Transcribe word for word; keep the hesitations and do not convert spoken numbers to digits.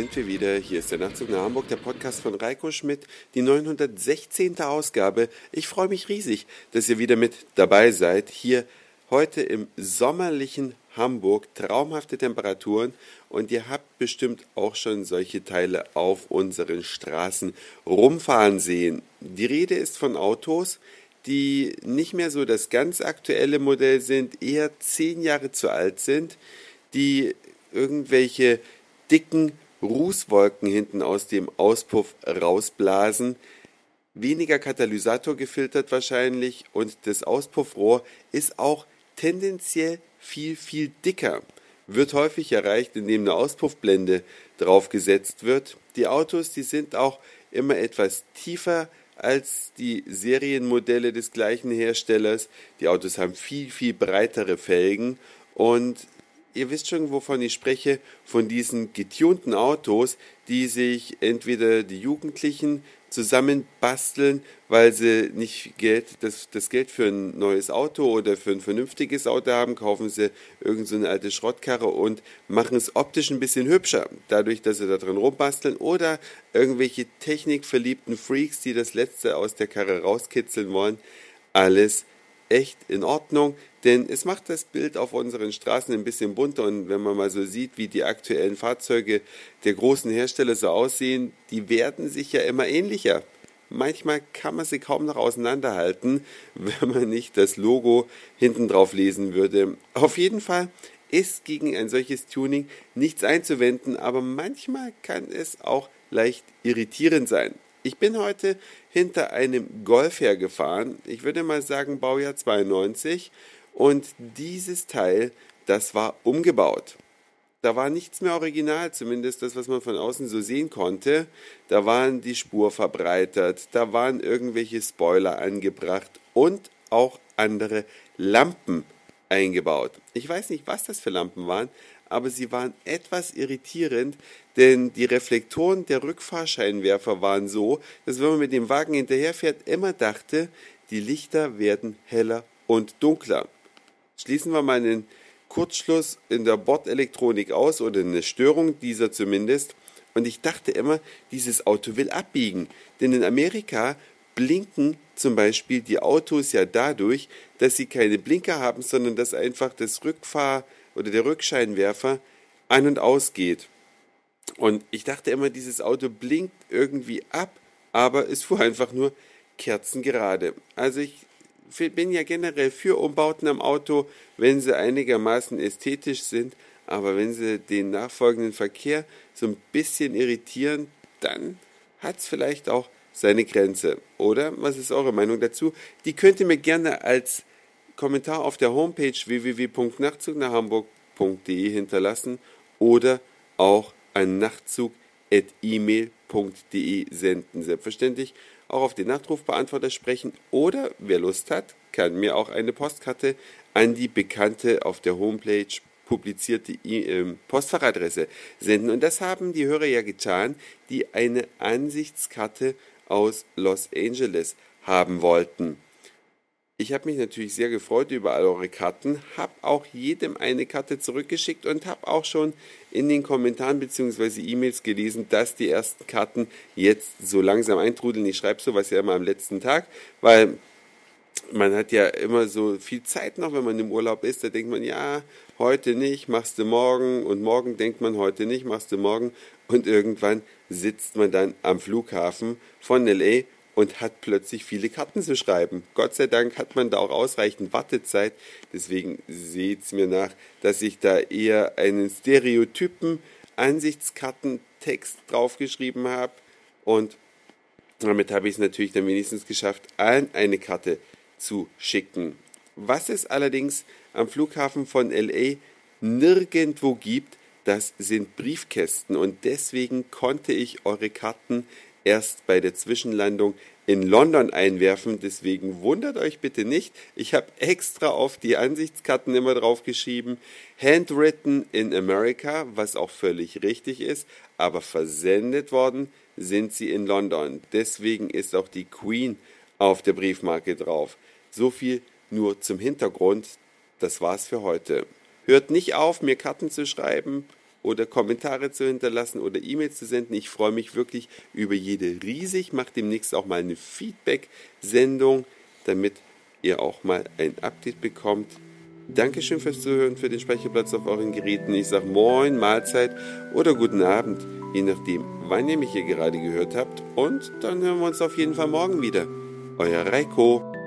sind wir wieder. Hier ist der Nachtzug nach Hamburg, der Podcast von Reiko Schmidt, die neunhundertsechzehnte Ausgabe. Ich freue mich riesig, dass ihr wieder mit dabei seid. Hier heute im sommerlichen Hamburg, traumhafte Temperaturen und ihr habt bestimmt auch schon solche Teile auf unseren Straßen rumfahren sehen. Die Rede ist von Autos, die nicht mehr so das ganz aktuelle Modell sind, eher zehn Jahre zu alt sind, die irgendwelche dicken Rußwolken hinten aus dem Auspuff rausblasen, weniger Katalysator gefiltert wahrscheinlich und das Auspuffrohr ist auch tendenziell viel, viel dicker. Wird häufig erreicht, indem eine Auspuffblende draufgesetzt wird. Die Autos, die sind auch immer etwas tiefer als die Serienmodelle des gleichen Herstellers. Die Autos haben viel, viel breitere Felgen und ihr wisst schon, wovon ich spreche, von diesen getunten Autos, die sich entweder die Jugendlichen zusammenbasteln, weil sie nicht Geld, das, das Geld für ein neues Auto oder für ein vernünftiges Auto haben, kaufen sie irgend so eine alte Schrottkarre und machen es optisch ein bisschen hübscher, dadurch, dass sie da drin rumbasteln, oder irgendwelche technikverliebten Freaks, die das Letzte aus der Karre rauskitzeln wollen. Alles echt in Ordnung, denn es macht das Bild auf unseren Straßen ein bisschen bunter und wenn man mal so sieht, wie die aktuellen Fahrzeuge der großen Hersteller so aussehen, die werden sich ja immer ähnlicher. Manchmal kann man sie kaum noch auseinanderhalten, wenn man nicht das Logo hinten drauf lesen würde. Auf jeden Fall ist gegen ein solches Tuning nichts einzuwenden, aber manchmal kann es auch leicht irritierend sein. Ich bin heute hinter einem Golf hergefahren, ich würde mal sagen Baujahr zweiundneunzig, und dieses Teil, das war umgebaut. Da war nichts mehr original, zumindest das, was man von außen so sehen konnte. Da waren die Spur verbreitert, da waren irgendwelche Spoiler angebracht und auch andere Lampen eingebaut. Ich weiß nicht, was das für Lampen waren, aber sie waren etwas irritierend, denn die Reflektoren der Rückfahrscheinwerfer waren so, dass wenn man mit dem Wagen hinterherfährt, immer dachte, die Lichter werden heller und dunkler. Schließen wir mal einen Kurzschluss in der Bordelektronik aus oder eine Störung dieser zumindest. Und ich dachte immer, dieses Auto will abbiegen, denn in Amerika blinken zum Beispiel die Autos ja dadurch, dass sie keine Blinker haben, sondern dass einfach das Rückfahr- oder der Rückscheinwerfer an- und ausgeht. Und ich dachte immer, dieses Auto blinkt irgendwie ab, aber es fuhr einfach nur kerzengerade. Also ich bin ja generell für Umbauten am Auto, wenn sie einigermaßen ästhetisch sind, aber wenn sie den nachfolgenden Verkehr so ein bisschen irritieren, dann hat es vielleicht auch seine Grenze. Oder, was ist eure Meinung dazu? Die könnt ihr mir gerne als Kommentar auf der Homepage w w w punkt nachtzug nach hamburg punkt de hinterlassen oder auch an nachtzug at e mail punkt de senden. Selbstverständlich auch auf den Nachtrufbeantworter sprechen oder, wer Lust hat, kann mir auch eine Postkarte an die bekannte auf der Homepage publizierte äh, Postfachadresse senden. Und das haben die Hörer ja getan, die eine Ansichtskarte aus Los Angeles haben wollten. Ich habe mich natürlich sehr gefreut über all eure Karten, habe auch jedem eine Karte zurückgeschickt und habe auch schon in den Kommentaren bzw. E-Mails gelesen, dass die ersten Karten jetzt so langsam eintrudeln. Ich schreibe sowas ja immer am letzten Tag, weil man hat ja immer so viel Zeit noch, wenn man im Urlaub ist. Da denkt man, ja, heute nicht, machst du morgen. Und morgen denkt man, heute nicht, machst du morgen. Und irgendwann sitzt man dann am Flughafen von L A und hat plötzlich viele Karten zu schreiben. Gott sei Dank hat man da auch ausreichend Wartezeit. Deswegen seht's mir nach, dass ich da eher einen Stereotypen Ansichtskartentext draufgeschrieben habe. Und damit habe ich es natürlich dann wenigstens geschafft, allen eine Karte zu schicken. Was es allerdings am Flughafen von L A nirgendwo gibt, das sind Briefkästen. Und deswegen konnte ich eure Karten erst bei der Zwischenlandung in London einwerfen. Deswegen wundert euch bitte nicht. Ich habe extra auf die Ansichtskarten immer draufgeschrieben, handwritten in America, was auch völlig richtig ist, aber versendet worden sind sie in London. Deswegen ist auch die Queen auf der Briefmarke drauf. So viel nur zum Hintergrund. Das war's für heute. Hört nicht auf, mir Karten zu schreiben. oder Kommentare zu hinterlassen oder E-Mails zu senden. Ich freue mich wirklich über jede riesig. Macht demnächst auch mal eine Feedback-Sendung, damit ihr auch mal ein Update bekommt. Dankeschön fürs Zuhören, für den Speicherplatz auf euren Geräten. Ich sage Moin, Mahlzeit oder guten Abend, je nachdem, wann ihr mich hier gerade gehört habt. Und dann hören wir uns auf jeden Fall morgen wieder. Euer Reiko.